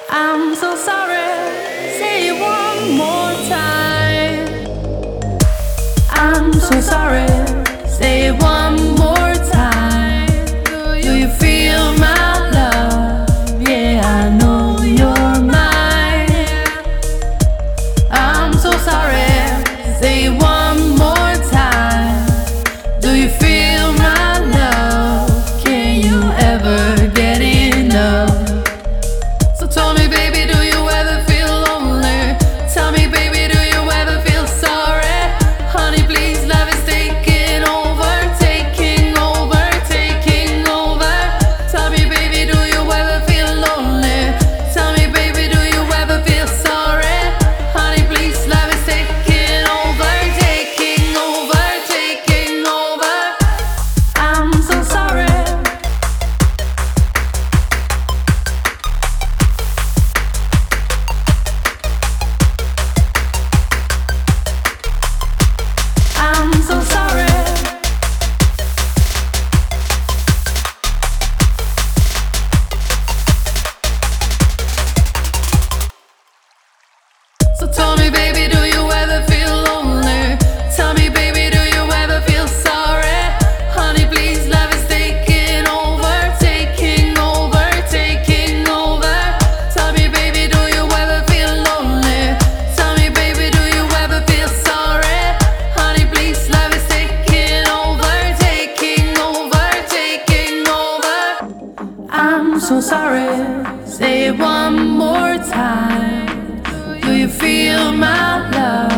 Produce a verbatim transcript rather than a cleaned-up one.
I'm so sorry, say it one more time. I'm so sorry, say it one more time. Do you feel my love? Yeah, I know you're mine. I'm so sorry, say it one more time. Do you feel my love? Can you ever get enough? So tell me, baby, do you ever feel lonely? Tell me, baby, do you ever feel sorry? Honey, please, love is taking over, taking over, taking over. Tell me, baby, do you ever feel lonely? Tell me, baby, do you ever feel sorry? Honey, please, love is taking over, taking over, taking over. I'm so sorry. I'm so sorry. So tell me, baby, do you ever feel lonely? Tell me, baby, do you ever feel sorry? Honey, please, love is taking over, taking over, taking over. Tell me, baby, do you ever feel lonely? Tell me, baby, do you ever feel sorry? Honey, please, love is taking over, taking over, taking over. I'm so sorry, say it one more time. Do you feel my love?